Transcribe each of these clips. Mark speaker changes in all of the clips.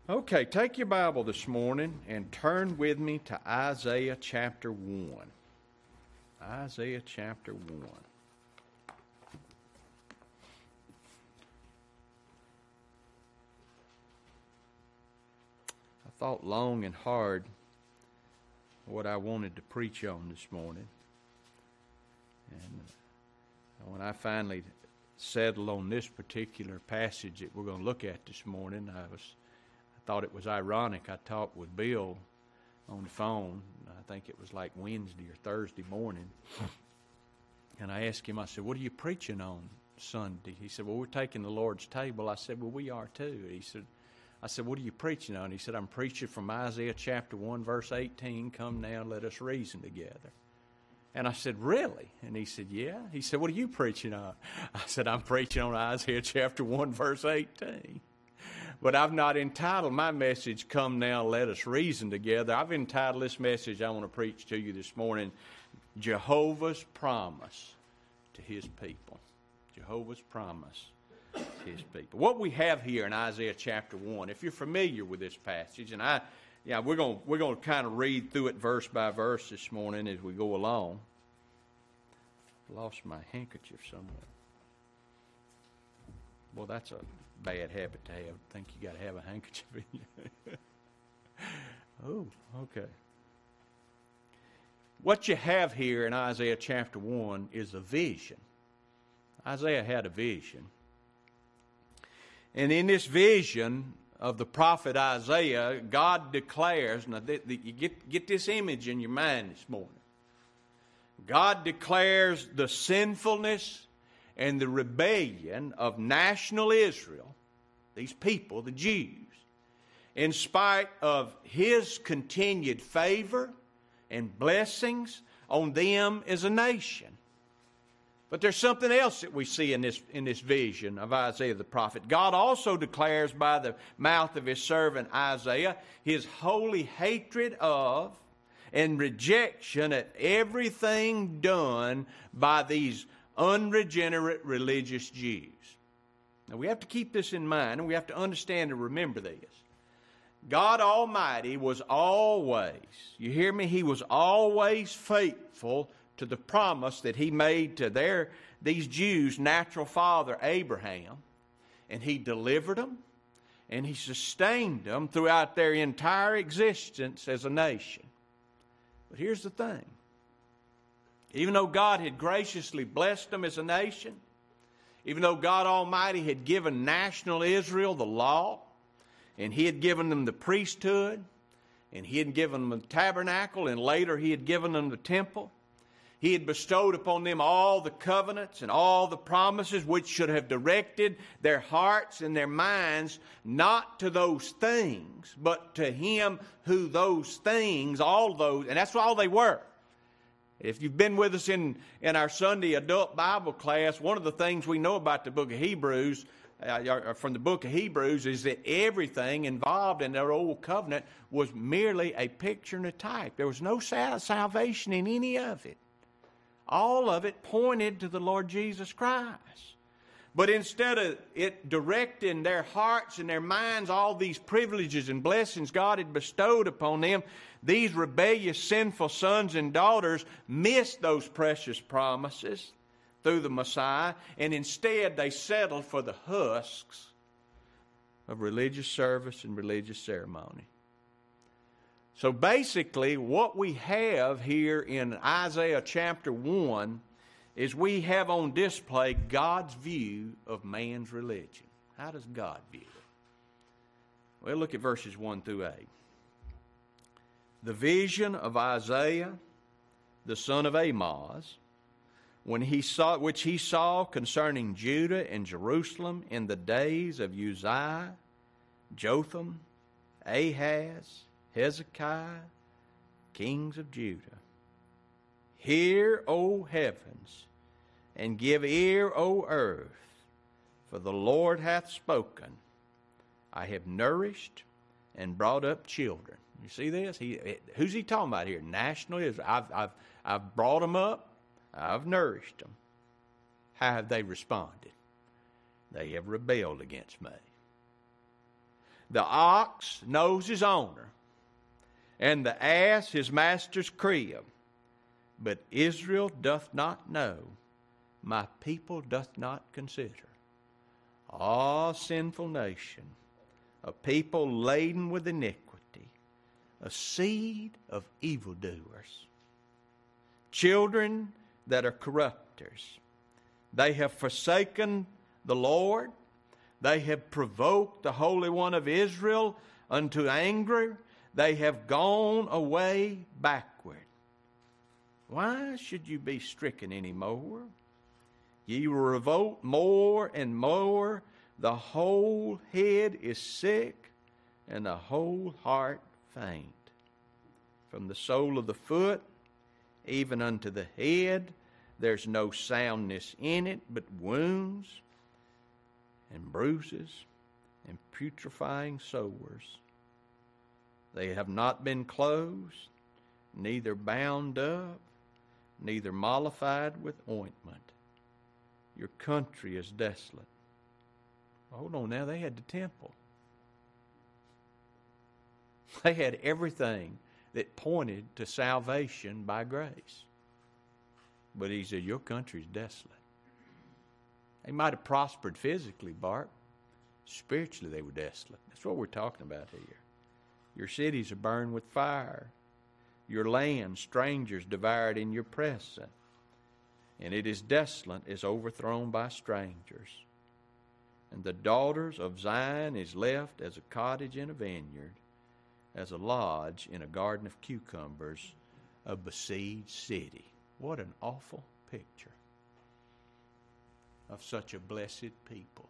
Speaker 1: Okay, take your Bible this morning and turn with me to Isaiah chapter 1. Isaiah chapter 1. I thought long and hard what I wanted to preach on this morning. And when I finally settled on this particular passage that we're going to look at this morning, I thought it was ironic. I talked with Bill on the phone. I think it was like Wednesday or Thursday morning. And I asked him, I said, what are you preaching on Sunday? He said, well, we're taking the Lord's table. I said, well, we are too. I said, what are you preaching on? He said, I'm preaching from Isaiah chapter 1, verse 18. Come now, let us reason together. And I said, really? And he said, yeah. He said, what are you preaching on? I said, I'm preaching on Isaiah chapter 1, verse 18. But I've not entitled my message, Come Now, Let Us Reason Together. I've entitled this message I want to preach to you this morning, Jehovah's Promise to His People. Jehovah's Promise to His people. What we have here in Isaiah chapter 1, if you're familiar with this passage, and we're going to kind of read through it verse by verse this morning as we go along. Lost my handkerchief somewhere. Well, that's a bad habit to have. I think you got to have a handkerchief in you. Oh, okay. What you have here in Isaiah chapter 1 is a vision. Isaiah had a vision. And in this vision of the prophet Isaiah, God declares, now you get this image in your mind this morning. God declares the sinfulness and the rebellion of national Israel, these people, the Jews, in spite of His continued favor and blessings on them as a nation. But there's something else that we see in this vision of Isaiah the prophet. God also declares by the mouth of His servant Isaiah His holy hatred of and rejection at everything done by these unregenerate religious Jews. Now we have to keep this in mind, and we have to understand and remember this. God Almighty was always, you hear me? He was always faithful to the promise that He made to these Jews' natural father Abraham, and He delivered them, and He sustained them throughout their entire existence as a nation. But here's the thing. Even though God had graciously blessed them as a nation, even though God Almighty had given national Israel the law, and He had given them the priesthood, and He had given them the tabernacle, and later He had given them the temple, He had bestowed upon them all the covenants and all the promises which should have directed their hearts and their minds not to those things, but to Him who those things, all those, and that's all they were. If you've been with us in our Sunday adult Bible class, one of the things we know about the book of Hebrews, from the book of Hebrews, is that everything involved in their old covenant was merely a picture and a type. There was no salvation in any of it. All of it pointed to the Lord Jesus Christ. But instead of it directing their hearts and their minds, all these privileges and blessings God had bestowed upon them, these rebellious, sinful sons and daughters missed those precious promises through the Messiah, and instead they settled for the husks of religious service and religious ceremony. So basically, what we have here in Isaiah chapter 1 is we have on display God's view of man's religion. How does God view it? Well, look at verses 1 through 8. The vision of Isaiah, the son of Amoz, which he saw concerning Judah and Jerusalem in the days of Uzziah, Jotham, Ahaz, Hezekiah, kings of Judah. Hear, O heavens, and give ear, O earth, for the Lord hath spoken. I have nourished and brought up children. You see this? Who's he talking about here? National Israel. I've brought them up. I've nourished them. How have they responded? They have rebelled against me. The ox knows his owner, and the ass his master's crib. But Israel doth not know, my people doth not consider. Ah, sinful nation, a people laden with iniquity, a seed of evildoers, children that are corrupters. They have forsaken the Lord. They have provoked the Holy One of Israel unto anger. They have gone away backward. Why should you be stricken any more? Ye will revolt more and more. The whole head is sick, and the whole heart faint. From the sole of the foot even unto the head, there's no soundness in it, but wounds and bruises and putrefying sores. They have not been closed, neither bound up, neither mollified with ointment. Your country is desolate. Hold on now, they had the temple. They had everything that pointed to salvation by grace. But he said, your country's desolate. They might have prospered physically, Bart. Spiritually, they were desolate. That's what we're talking about here. Your cities are burned with fire. Your land, strangers devoured in your presence. And it is desolate, is overthrown by strangers. And the daughters of Zion is left as a cottage in a vineyard, as a lodge in a garden of cucumbers, a besieged city. What an awful picture of such a blessed people.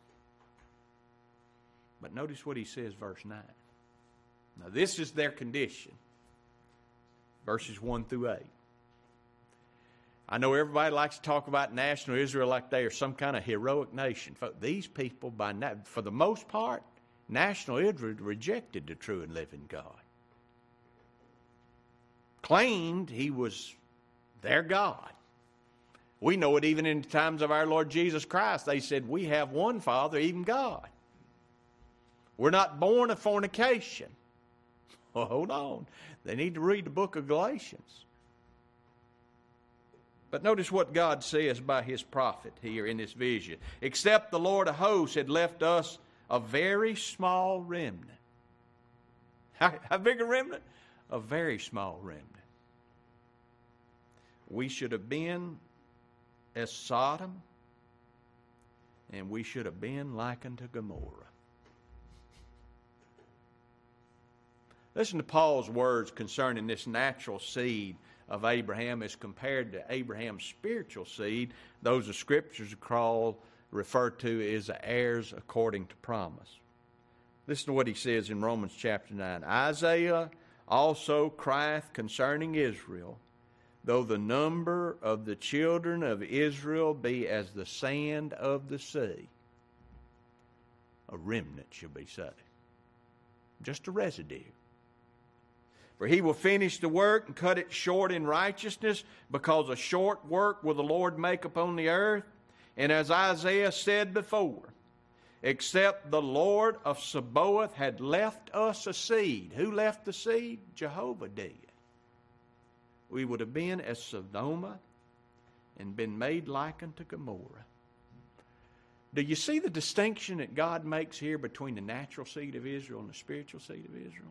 Speaker 1: But notice what he says, verse 9. Now this is their condition. Verses 1 through 8. I know everybody likes to talk about national Israel like they are some kind of heroic nation. These people, for the most part, national Israel rejected the true and living God. Claimed he was their God. We know it even in the times of our Lord Jesus Christ. They said, we have one Father, even God. We're not born of fornication. Well, hold on. They need to read the book of Galatians. But notice what God says by his prophet here in this vision. Except the Lord of hosts had left us a very small remnant. How big a remnant? A very small remnant. We should have been as Sodom, and we should have been like unto Gomorrah. Listen to Paul's words concerning this natural seed of Abraham as compared to Abraham's spiritual seed. Those the Scriptures refer to as the heirs according to promise. Listen to what he says in Romans chapter 9. Isaiah also crieth concerning Israel, though the number of the children of Israel be as the sand of the sea, a remnant shall be saved. Just a residue. For he will finish the work and cut it short in righteousness, because a short work will the Lord make upon the earth. And as Isaiah said before, except the Lord of Sabaoth had left us a seed. Who left the seed? Jehovah did. We would have been as Sodom and been made like unto Gomorrah. Do you see the distinction that God makes here between the natural seed of Israel and the spiritual seed of Israel?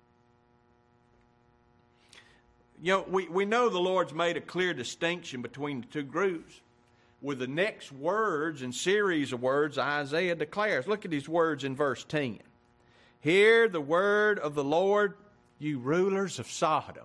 Speaker 1: You know, we know the Lord's made a clear distinction between the two groups with the next words and series of words Isaiah declares. Look at his words in verse 10. Hear the word of the Lord, you rulers of Sodom.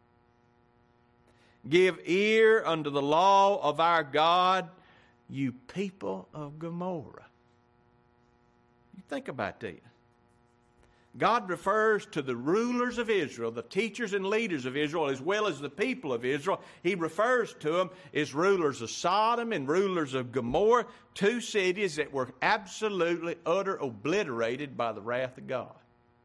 Speaker 1: Give ear unto the law of our God, you people of Gomorrah. You think about that. God refers to the rulers of Israel, the teachers and leaders of Israel, as well as the people of Israel. He refers to them as rulers of Sodom and rulers of Gomorrah, two cities that were absolutely, obliterated by the wrath of God.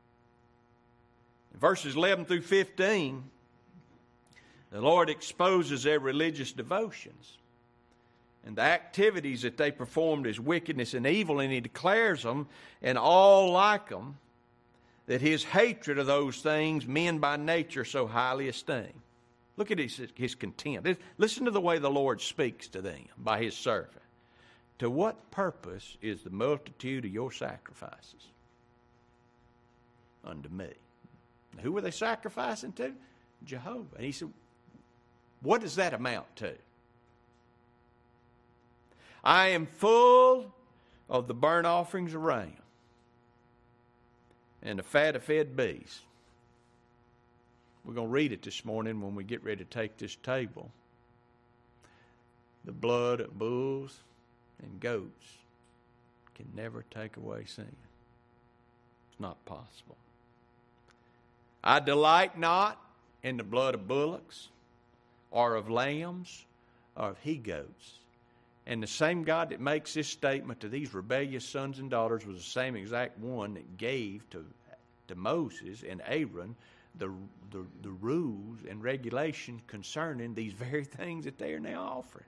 Speaker 1: In verses 11 through 15, the Lord exposes their religious devotions and the activities that they performed as wickedness and evil, and he declares them and all like them that his hatred of those things men by nature so highly esteem. Look at his contempt. Listen to the way the Lord speaks to them by his servant. To what purpose is the multitude of your sacrifices unto me? Now, who were they sacrificing to? Jehovah. And he said, what does that amount to? I am full of the burnt offerings of ram and the fat of fed beasts. We're going to read it this morning when we get ready to take this table. The blood of bulls and goats can never take away sin. It's not possible. I delight not in the blood of bullocks or of lambs or of he-goats. And the same God that makes this statement to these rebellious sons and daughters was the same exact one that gave to Moses and Aaron the rules and regulations concerning these very things that they are now offering.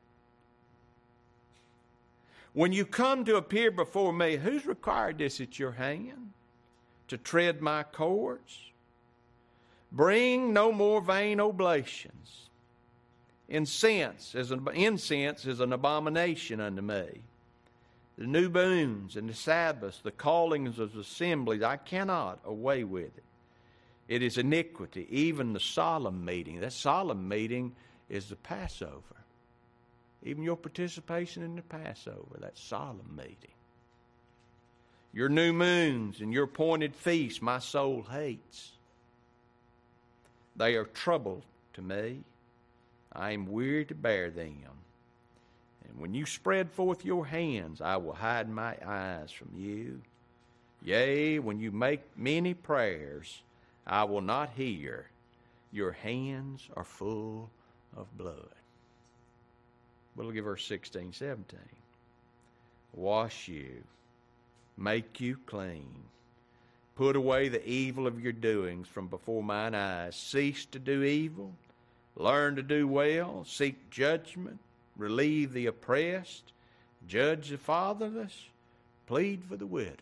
Speaker 1: When you come to appear before me, who's required this at your hand? To tread my courts? Bring no more vain oblations. Incense is an abomination unto me. The new moons and the Sabbaths, the callings of assemblies, I cannot away with it. It is iniquity, even the solemn meeting. That solemn meeting is the Passover. Even your participation in the Passover, that solemn meeting. Your new moons and your appointed feasts, my soul hates. They are trouble to me. I am weary to bear them. And when you spread forth your hands, I will hide my eyes from you. Yea, when you make many prayers, I will not hear. Your hands are full of blood. But look at verse 16, 17. Wash you, make you clean. Put away the evil of your doings from before mine eyes. Cease to do evil. Learn to do well. Seek judgment. Relieve the oppressed. Judge the fatherless. Plead for the widows.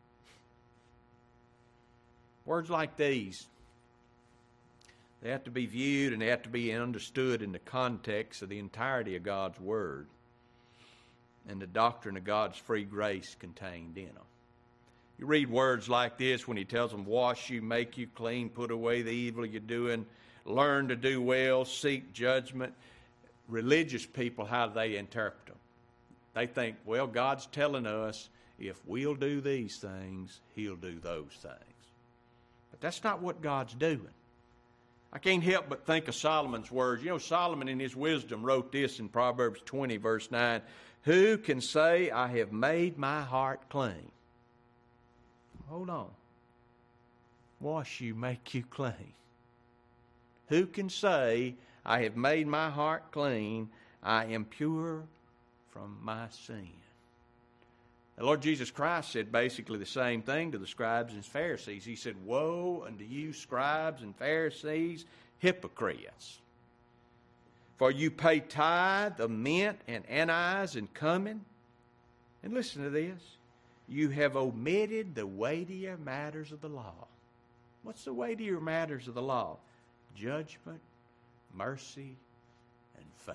Speaker 1: Words like these, they have to be viewed and they have to be understood in the context of the entirety of God's Word and the doctrine of God's free grace contained in them. You read words like this when he tells them, wash you, make you clean, put away the evil you're doing, learn to do well, seek judgment. Religious people, how do they interpret them? They think, well, God's telling us if we'll do these things, he'll do those things. But that's not what God's doing. I can't help but think of Solomon's words. You know, Solomon in his wisdom wrote this in Proverbs 20, verse 9. Who can say, I have made my heart clean? Hold on. Wash you, make you clean. Who can say, I have made my heart clean, I am pure from my sin? The Lord Jesus Christ said basically the same thing to the scribes and Pharisees. He said, woe unto you, scribes and Pharisees, hypocrites! For you pay tithe of mint and anise and cumin. And listen to this. You have omitted the weightier matters of the law. What's the weightier matters of the law? Judgment, mercy, and faith.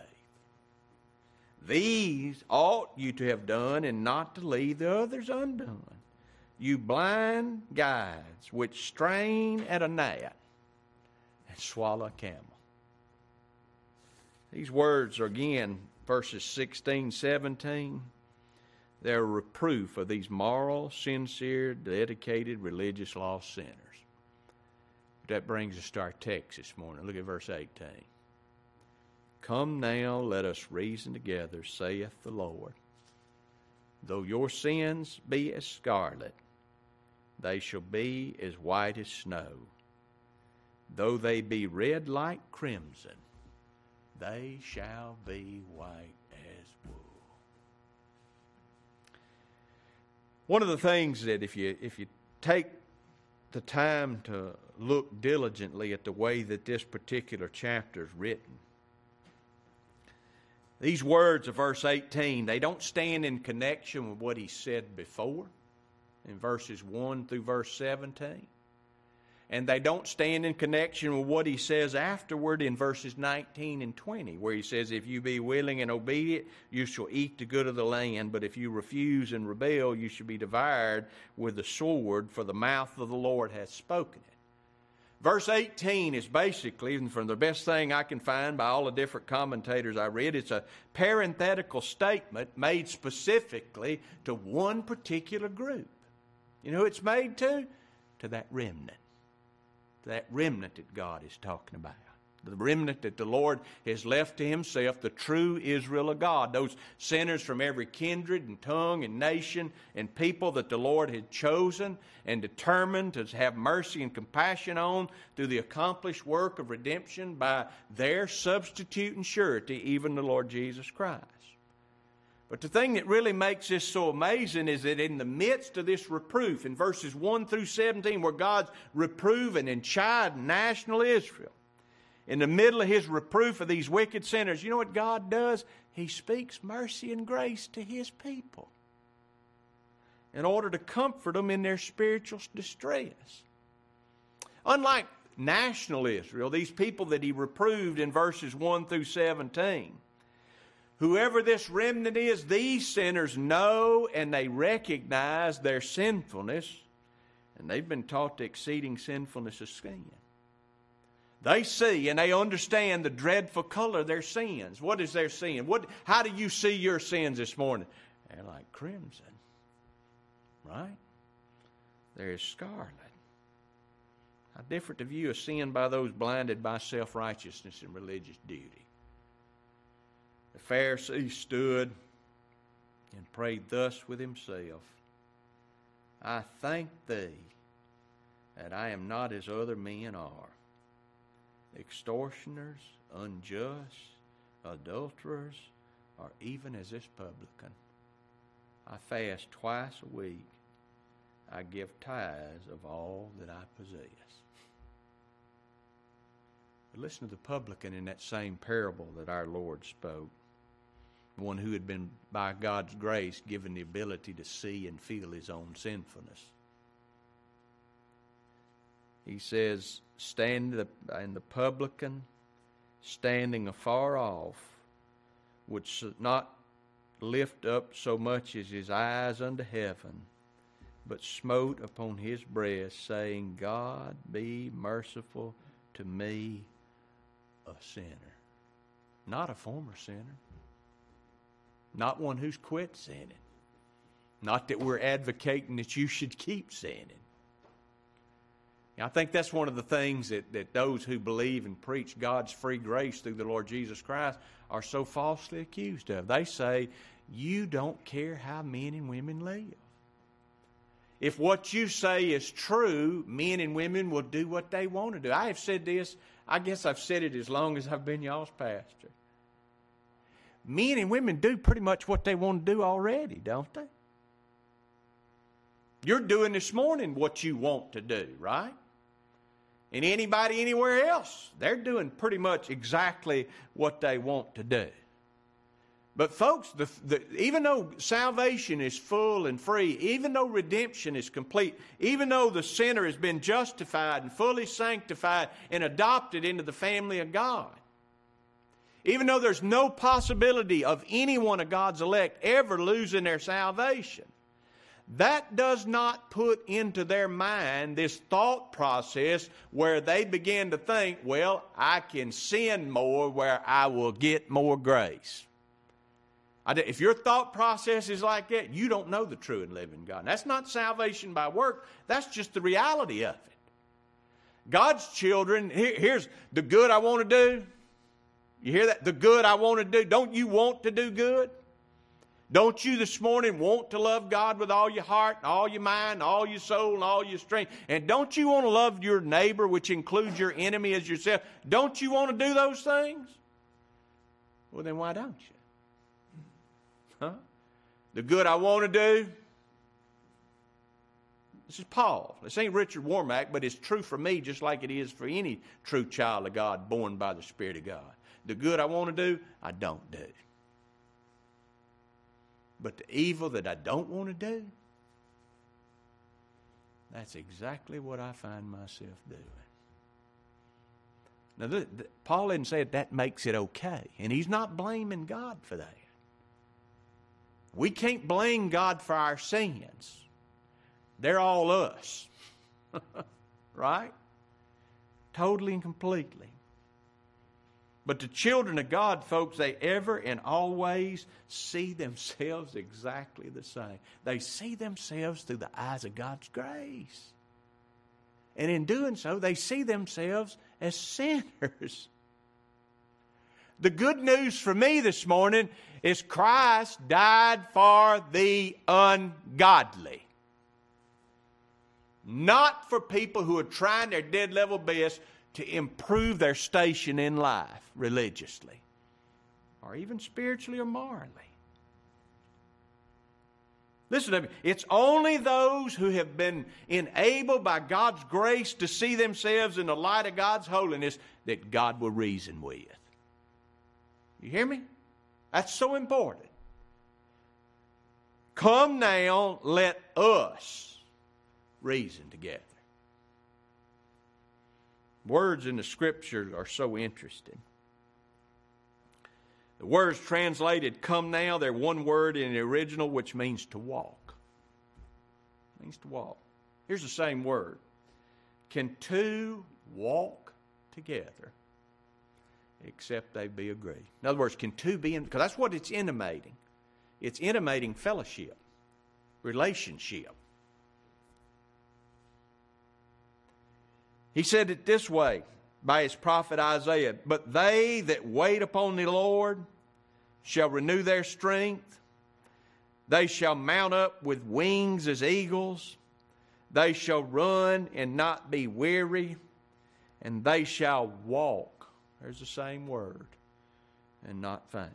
Speaker 1: These ought you to have done, and not to leave the others undone. You blind guides, which strain at a gnat and swallow a camel. These words are again verses 16, 17. They're a reproof of these moral, sincere, dedicated, religious lost sinners. That brings us to our text this morning. Look at verse 18. Come now, let us reason together, saith the Lord. Though your sins be as scarlet, they shall be as white as snow. Though they be red like crimson, they shall be white as wool. One of the things that if you take the time to look diligently at the way that this particular chapter is written, these words of verse 18, they don't stand in connection with what he said before in verses 1 through verse 17. And they don't stand in connection with what he says afterward in verses 19 and 20, where he says, if you be willing and obedient, you shall eat the good of the land. But if you refuse and rebel, you shall be devoured with the sword, for the mouth of the Lord hath spoken it. Verse 18 is basically, and from the best thing I can find by all the different commentators I read, it's a parenthetical statement made specifically to one particular group. You know who it's made to? To that remnant. That remnant that God is talking about. The remnant that the Lord has left to himself, the true Israel of God. Those sinners from every kindred and tongue and nation and people that the Lord had chosen and determined to have mercy and compassion on through the accomplished work of redemption by their substitute and surety, even the Lord Jesus Christ. But the thing that really makes this so amazing is that in the midst of this reproof, in verses 1 through 17, where God's reproving and chiding national Israel, in the middle of his reproof of these wicked sinners, you know what God does? He speaks mercy and grace to his people in order to comfort them in their spiritual distress. Unlike national Israel, these people that he reproved in verses 1 through 17, whoever this remnant is, these sinners know and they recognize their sinfulness, and they've been taught the exceeding sinfulness of sin. They see and they understand the dreadful color of their sins. What is their sin? How do you see your sins this morning? They're like crimson, right? They're scarlet. How different the view of sin by those blinded by self-righteousness and religious duty. The Pharisee stood and prayed thus with himself, I thank thee that I am not as other men are, extortioners, unjust, adulterers, or even as this publican. I fast twice a week. I give tithes of all that I possess. But listen to the publican in that same parable that our Lord spoke. One who had been, by God's grace, given the ability to see and feel his own sinfulness. He says, and the publican, standing afar off, would not lift up so much as his eyes unto heaven, but smote upon his breast, saying, God, be merciful to me, a sinner. Not a former sinner. Not one who's quit sinning. Not that we're advocating that you should keep sinning. I think that's one of the things that those who believe and preach God's free grace through the Lord Jesus Christ are so falsely accused of. They say, you don't care how men and women live. If what you say is true, men and women will do what they want to do. I have said this, I guess I've said it as long as I've been y'all's pastor. Men and women do pretty much what they want to do already, don't they? You're doing this morning what you want to do, right? And anybody anywhere else, they're doing pretty much exactly what they want to do. But folks, even though salvation is full and free, even though redemption is complete, even though the sinner has been justified and fully sanctified and adopted into the family of God, even though there's no possibility of any one of God's elect ever losing their salvation, that does not put into their mind this thought process where they begin to think, well, I can sin more where I will get more grace. If your thought process is like that, you don't know the true and living God. And that's not salvation by work. That's just the reality of it. God's children, here's the good I want to do. You hear that? The good I want to do. Don't you want to do good? Don't you this morning want to love God with all your heart, and all your mind, and all your soul, and all your strength? And don't you want to love your neighbor, which includes your enemy as yourself? Don't you want to do those things? Well, then why don't you? Huh? The good I want to do. This is Paul. This ain't Richard Warmack, but it's true for me just like it is for any true child of God born by the Spirit of God. The good I want to do, I don't do. But the evil that I don't want to do, That's exactly what I find myself doing. Now, Paul didn't say that makes it okay. And he's not blaming God for that. We can't blame God for our sins. They're all us. Right? Totally and completely. But the children of God, folks, they ever and always see themselves exactly the same. They see themselves through the eyes of God's grace. And in doing so, they see themselves as sinners. The good news for me this morning is Christ died for the ungodly. Not for people who are trying their dead level best to improve their station in life religiously, or even spiritually or morally. Listen to me. It's only those who have been enabled by God's grace to see themselves in the light of God's holiness that God will reason with. You hear me? That's so important. Come now, let us reason together. Words in the Scriptures are so interesting. The words translated come now, they're one word in the original which means to walk. It means to walk. Here's the same word. Can two walk together except they be agreed? In other words, can two be in, because that's what it's intimating. It's intimating fellowship, relationship. He said it this way by his prophet Isaiah, but they that wait upon the Lord shall renew their strength. They shall mount up with wings as eagles. They shall run and not be weary, and they shall walk. There's the same word, and not faint.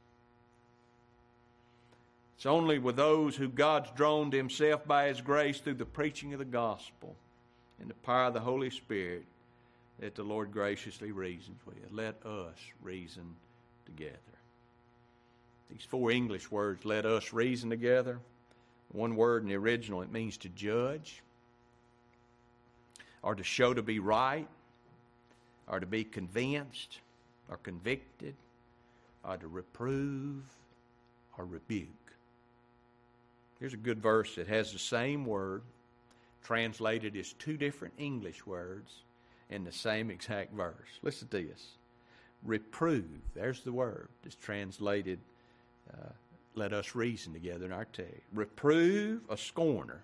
Speaker 1: It's only with those who God's drawn to himself by his grace through the preaching of the gospel and the power of the Holy Spirit that the Lord graciously reasons with. Let us reason together. These four English words, let us reason together. One word in the original, it means to judge, or to show to be right, or to be convinced, or convicted, or to reprove, or rebuke. Here's a good verse that has the same word, translated as two different English words in the same exact verse. Listen to this. Reprove, there's the word. It's translated, let us reason together in our text. Reprove a scorner,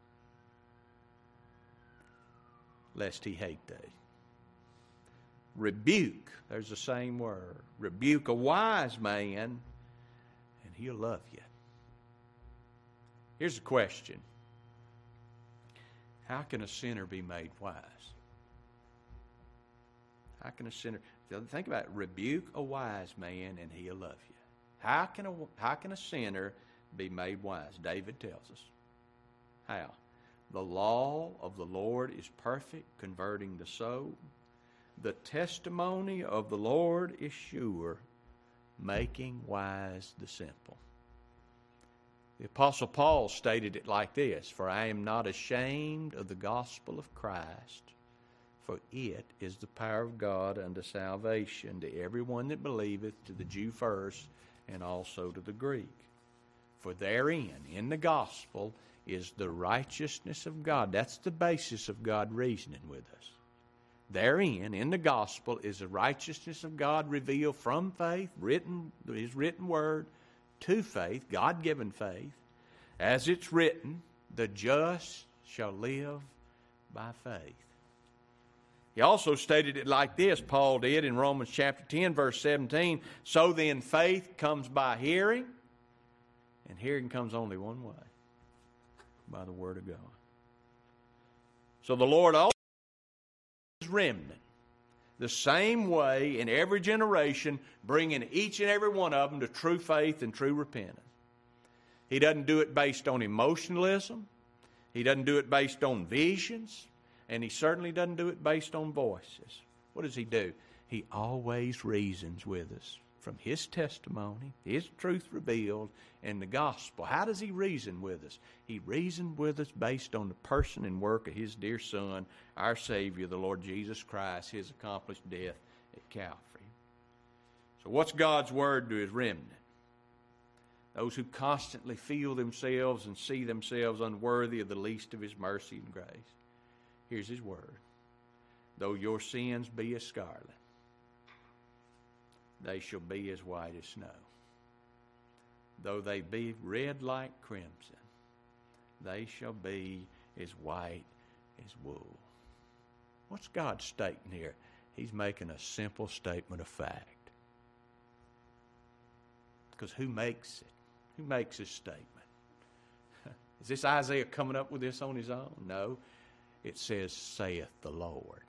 Speaker 1: lest he hate thee. Rebuke, there's the same word. Rebuke a wise man, and he'll love you. Here's the question. How can a sinner be made wise? How can a sinner, think about it, rebuke a wise man and he'll love you. How can a sinner be made wise? David tells us. How? The law of the Lord is perfect, converting the soul. The testimony of the Lord is sure, making wise the simple. The Apostle Paul stated it like this, for I am not ashamed of the gospel of Christ, for it is the power of God unto salvation to everyone that believeth, to the Jew first, and also to the Greek. For therein, in the gospel, is the righteousness of God. That's the basis of God reasoning with us. Therein, in the gospel, is the righteousness of God revealed from faith, his written word, to faith, God-given faith. As it's written, the just shall live by faith. He also stated it like this, Paul did in Romans chapter 10, verse 17. So then faith comes by hearing, and hearing comes only one way, by the word of God. So the Lord also is remnant. The same way in every generation, bringing each and every one of them to true faith and true repentance. He doesn't do it based on emotionalism. He doesn't do it based on visions. And he certainly doesn't do it based on voices. What does he do? He always reasons with us from His testimony, His truth revealed, and the gospel. How does He reason with us? He reasoned with us based on the person and work of His dear Son, our Savior, the Lord Jesus Christ, His accomplished death at Calvary. So what's God's word to His remnant? Those who constantly feel themselves and see themselves unworthy of the least of His mercy and grace. Here's His word. Though your sins be as scarlet, they shall be as white as snow. Though they be red like crimson, they shall be as white as wool. What's God stating here? He's making a simple statement of fact. Because who makes it? Who makes this statement? Is this Isaiah coming up with this on his own? No. It says, saith the Lord.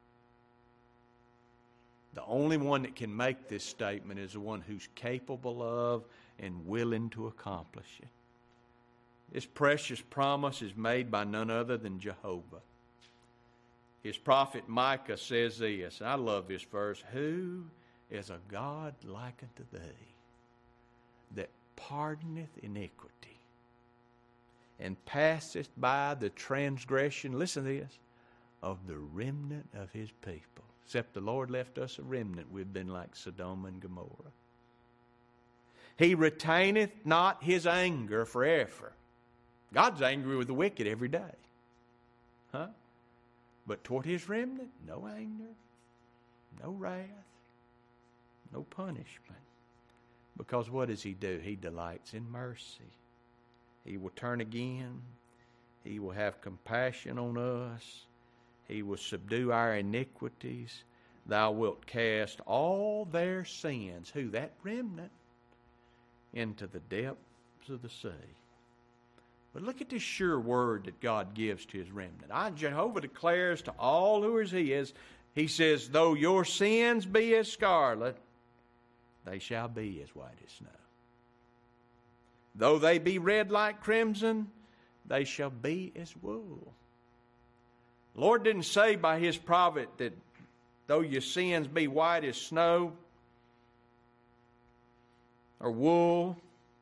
Speaker 1: The only one that can make this statement is the one who's capable of and willing to accomplish it. This precious promise is made by none other than Jehovah. His prophet Micah says this, and I love this verse, who is a God like unto thee, that pardoneth iniquity, and passeth by the transgression, listen to this, of the remnant of His people. Except the Lord left us a remnant, we've been like Sodom and Gomorrah. He retaineth not His anger forever. God's angry with the wicked every day. Huh? But toward His remnant, no anger, no wrath, no punishment. Because what does He do? He delights in mercy. He will turn again. He will have compassion on us. He will subdue our iniquities. Thou wilt cast all their sins, who? That remnant, into the depths of the sea. But look at this sure word that God gives to His remnant. Jehovah declares to all who is His, He says, though your sins be as scarlet, they shall be as white as snow. Though they be red like crimson, they shall be as wool. The Lord didn't say by His prophet that though your sins be white as snow or wool,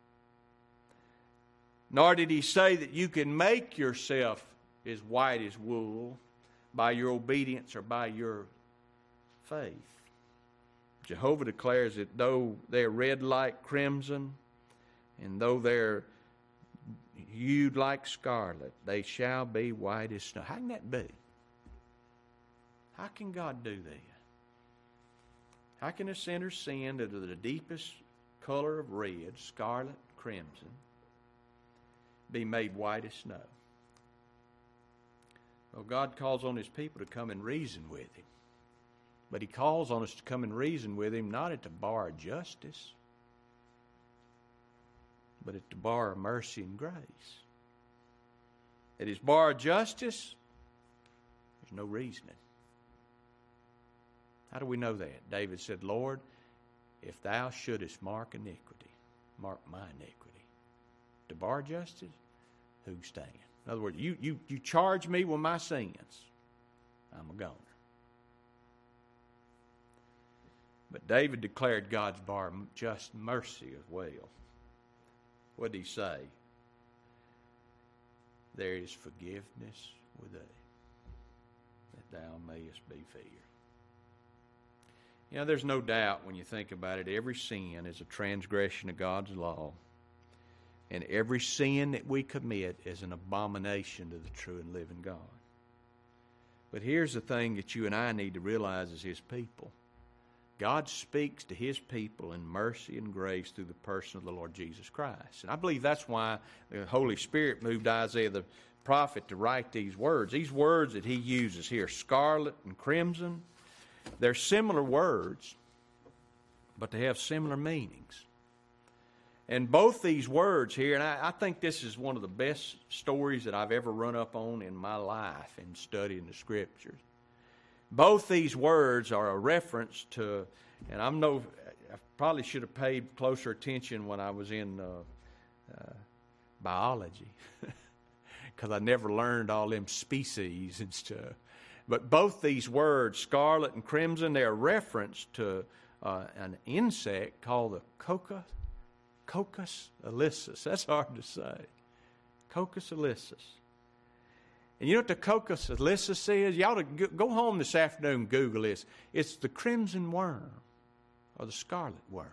Speaker 1: nor did He say that you can make yourself as white as wool by your obedience or by your faith. Jehovah declares that though they're red like crimson and though they're hued like scarlet, they shall be white as snow. How can that be? How can God do that? How can a sinner's sin to the deepest color of red, scarlet, crimson, be made white as snow? Well, God calls on His people to come and reason with Him. But He calls on us to come and reason with Him not at the bar of justice, but at the bar of mercy and grace. At His bar of justice, there's no reasoning. How do we know that? David said, Lord, if Thou shouldest mark iniquity, mark my iniquity. To bar of justice, who stand? In other words, you charge me with my sins, I'm a goner. But David declared God's bar just mercy as well. What did he say? There is forgiveness with thee, that thou mayest be feared. You know, there's no doubt when you think about it, every sin is a transgression of God's law. And every sin that we commit is an abomination to the true and living God. But here's the thing that you and I need to realize as His people. God speaks to His people in mercy and grace through the person of the Lord Jesus Christ. And I believe that's why the Holy Spirit moved Isaiah the prophet to write these words. These words that he uses here, scarlet and crimson, they're similar words, but they have similar meanings. And both these words here, and I think this is one of the best stories that I've ever run up on in my life in studying the Scriptures. Both these words are a reference to, and I probably should have paid closer attention when I was in biology, because I never learned all them species and stuff. But both these words, scarlet and crimson, they're a reference to an insect called the Coccus elysis. That's hard to say. Coccus elysis. And you know what the Coccus elysis is? You ought to go home this afternoon and Google this. It's the crimson worm or the scarlet worm.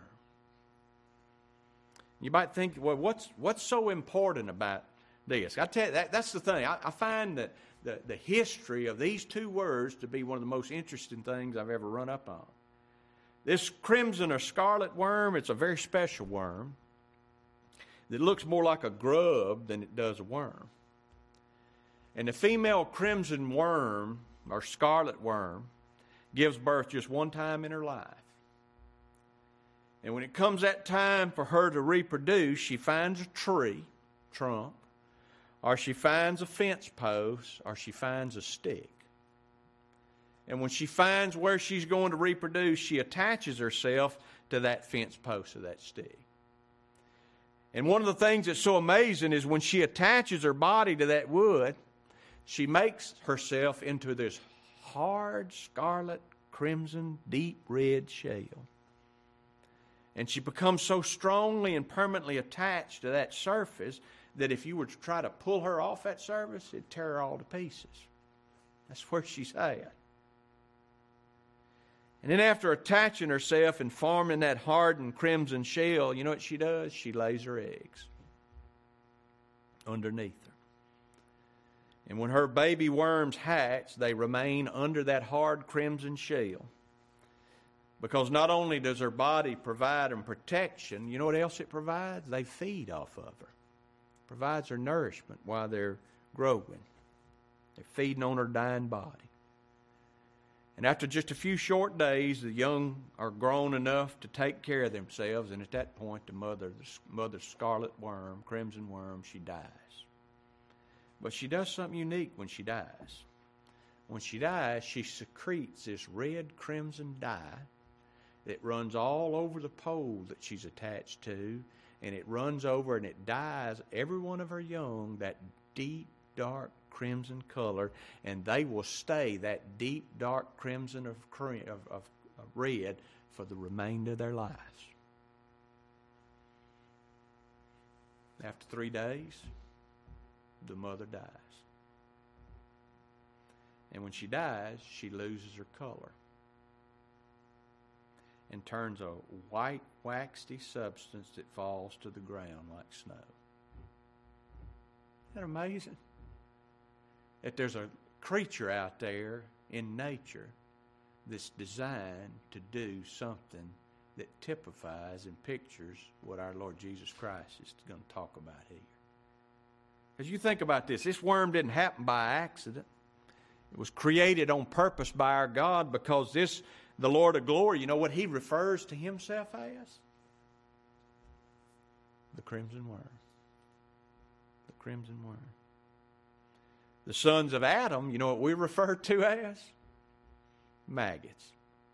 Speaker 1: You might think, well, what's so important about this? I tell you, that's the thing. I find that the history of these two words to be one of the most interesting things I've ever run up on. This crimson or scarlet worm, it's a very special worm that looks more like a grub than it does a worm. And the female crimson worm or scarlet worm gives birth just one time in her life. And when it comes that time for her to reproduce, she finds a tree trunk, or she finds a fence post, or she finds a stick. And when she finds where she's going to reproduce, she attaches herself to that fence post or that stick. And one of the things that's so amazing is when she attaches her body to that wood, she makes herself into this hard, scarlet, crimson, deep red shell. And she becomes so strongly and permanently attached to that surface that if you were to try to pull her off that surface, it'd tear her all to pieces. That's where she's at. And then after attaching herself and forming that hardened crimson shell, you know what she does? She lays her eggs underneath her. And when her baby worms hatch, they remain under that hard crimson shell. Because not only does her body provide them protection, you know what else it provides? They feed off of her. It provides her nourishment while they're growing. They're feeding on her dying body. And after just a few short days, the young are grown enough to take care of themselves. And at that point, the mother scarlet worm, crimson worm, she dies. But she does something unique when she dies. When she dies, she secretes this red crimson dye that runs all over the pole that she's attached to, and it runs over and it dyes every one of her young that deep, dark crimson color, and they will stay that deep, dark crimson of red for the remainder of their lives. After 3 days, the mother dies. And when she dies, she loses her color and turns a white, waxy substance that falls to the ground like snow. Isn't that amazing? That there's a creature out there in nature that's designed to do something that typifies and pictures what our Lord Jesus Christ is going to talk about here. As you think about this worm didn't happen by accident. It was created on purpose by our God because the Lord of glory, you know what He refers to Himself as? The crimson worm. The crimson worm. The sons of Adam, you know what we refer to as? Maggots.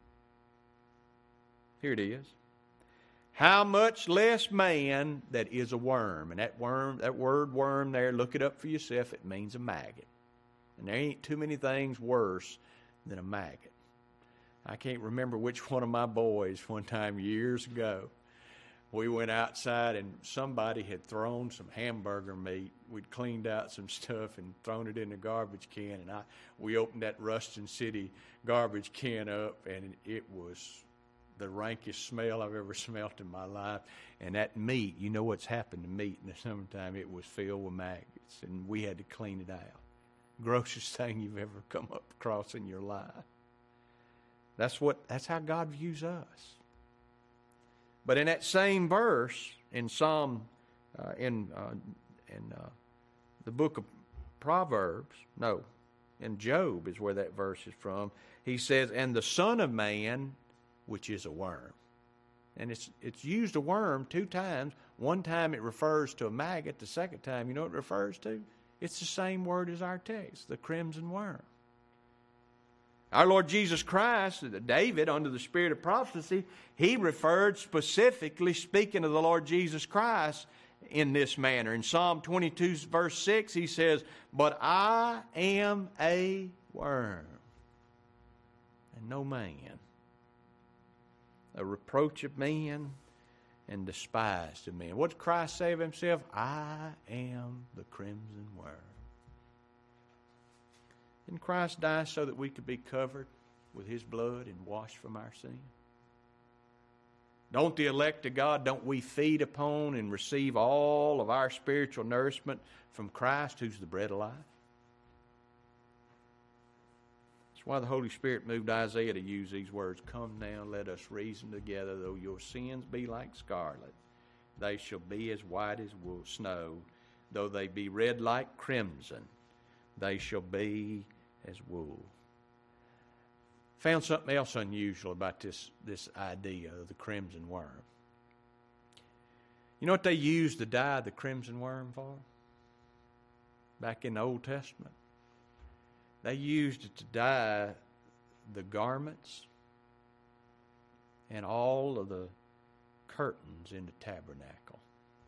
Speaker 1: Here it is. How much less man that is a worm. And that word worm there, look it up for yourself. It means a maggot. And there ain't too many things worse than a maggot. I can't remember which one of my boys one time years ago. We went outside and somebody had thrown some hamburger meat. We'd cleaned out some stuff and thrown it in the garbage can. And we opened that Ruston City garbage can up, and it was the rankest smell I've ever smelt in my life. And that meat, you know what's happened to meat in the summertime? It was filled with maggots, and we had to clean it out. Grossest thing you've ever come up across in your life. That's how God views us. But in that same verse in Psalm, in the book of Proverbs, in Job is where that verse is from. He says, "And the Son of Man, which is a worm." And it's used a worm 2 times. One time it refers to a maggot. The second time, you know what it refers to? It's the same word as our text, the crimson worm. Our Lord Jesus Christ, David, under the spirit of prophecy, he referred specifically, speaking of the Lord Jesus Christ, in this manner. In Psalm 22, verse 6, he says, "But I am a worm, and no man, a reproach of men, and despised of men. What did Christ say of himself? I am the crimson worm. Didn't Christ die so that we could be covered with his blood and washed from our sin? Don't the elect of God, don't we feed upon and receive all of our spiritual nourishment from Christ, who's the bread of life? That's why the Holy Spirit moved Isaiah to use these words. Come now, let us reason together. Though your sins be like scarlet, they shall be as white as wool, snow. Though they be red like crimson, they shall be as wool. Found something else unusual about this idea of the crimson worm. You know what they used to dye the crimson worm for? Back in the Old Testament. They used it to dye the garments and all of the curtains in the tabernacle.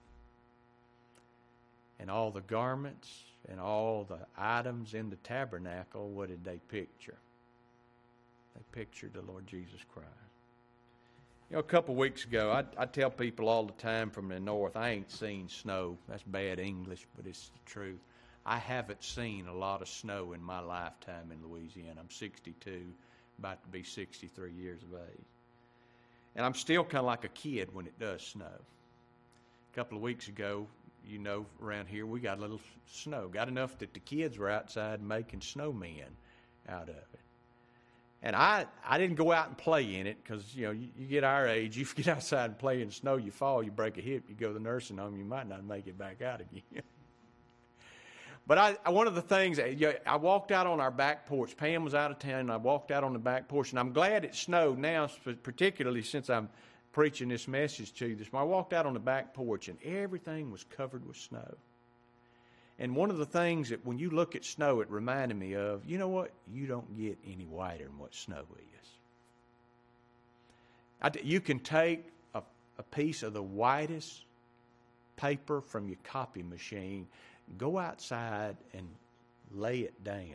Speaker 1: And all the garments and all the items in the tabernacle, what did they picture? They pictured the Lord Jesus Christ. You know, a couple of weeks ago, I tell people all the time from the north, I ain't seen snow. That's bad English, but it's the truth. I haven't seen a lot of snow in my lifetime in Louisiana. I'm 62, about to be 63 years of age. And I'm still kind of like a kid when it does snow. A couple of weeks ago, you know, around here, we got a little snow. Got enough that the kids were outside making snowmen out of it. And I didn't go out and play in it because, you know, you get our age, you get outside and play in snow, you fall, you break a hip, you go to the nursing home, you might not make it back out again. But one of the things, I walked out on our back porch. Pam was out of town, and I walked out on the back porch. And I'm glad it snowed now, particularly since I'm preaching this message to you this morning. I walked out on the back porch, and everything was covered with snow. And one of the things that when you look at snow, it reminded me of, you know what? You don't get any whiter than what snow is. You can take a piece of the whitest paper from your copy machine, go outside and lay it down.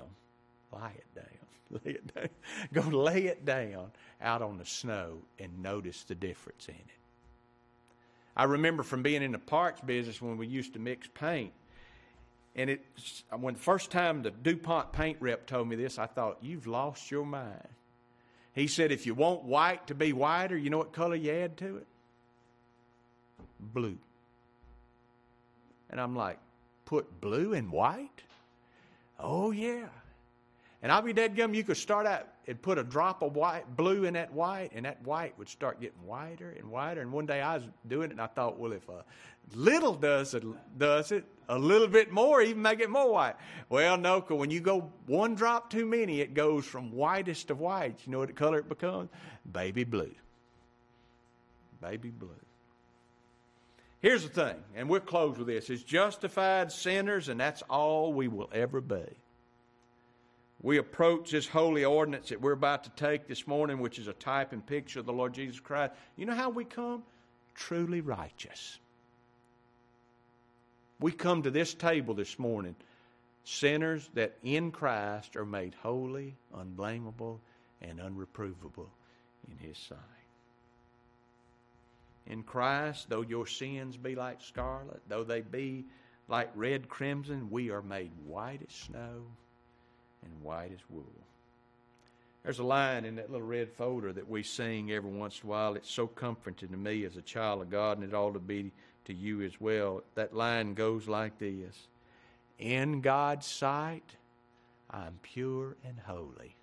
Speaker 1: Go lay it down out on the snow and notice the difference in it. I remember from being in the parts business when we used to mix paint, and when the first time the DuPont paint rep told me this, I thought, you've lost your mind. He said, if you want white to be whiter, you know what color you add to it? Blue. And I'm like, put blue and white? Oh, yeah. And I'll be dadgum, you could start out and put a drop of blue in that white, and that white would start getting whiter and whiter. And one day I was doing it, and I thought, well, if a little does it, a little bit more, even make it more white. Well, no, because when you go one drop too many, it goes from whitest of whites. You know what color it becomes? Baby blue. Baby blue. Here's the thing, and we'll close with this. It's justified sinners, and that's all we will ever be. We approach this holy ordinance that we're about to take this morning, which is a type and picture of the Lord Jesus Christ. You know how we come? Truly righteous. We come to this table this morning, sinners that in Christ are made holy, unblameable, and unreprovable in His sight. In Christ, though your sins be like scarlet, though they be like red crimson, we are made white as snow and white as wool. There's a line in that little red folder that we sing every once in a while. It's so comforting to me as a child of God, and it ought to be to you as well. That line goes like this. In God's sight, I'm pure and holy.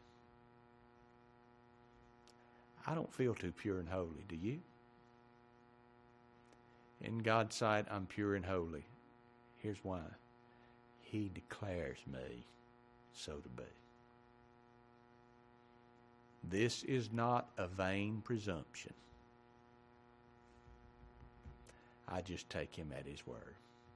Speaker 1: I don't feel too pure and holy, do you? In God's sight, I'm pure and holy. Here's why. He declares me so to be. This is not a vain presumption. I just take Him at His word.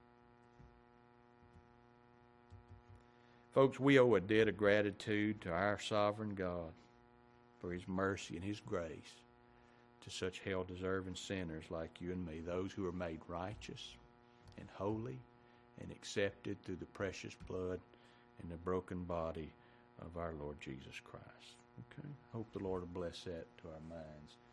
Speaker 1: Folks, we owe a debt of gratitude to our sovereign God for His mercy and His grace to such hell-deserving sinners like you and me, those who are made righteous and holy and accepted through the precious blood and the broken body of our Lord Jesus Christ. Okay? Hope the Lord will bless that to our minds.